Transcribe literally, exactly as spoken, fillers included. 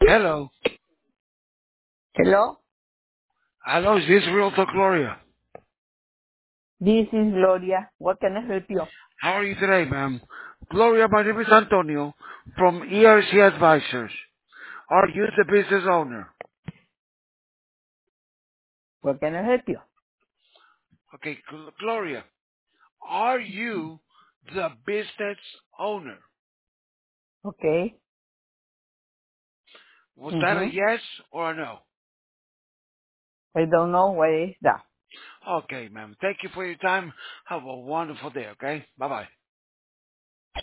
Hello. Hello, Hello, is this Realtor Gloria? this is Gloria. What can I help you? How are you today, ma'am? Gloria, my name is Antonio from E R C Advisors. Are you the business owner? What can I help you? Okay, Gl- Gloria, are you the business owner? Okay. Was that a Mm-hmm. yes or a no? I don't know what is that. Okay, ma'am. Thank you for your time. Have a wonderful day, okay? Bye-bye.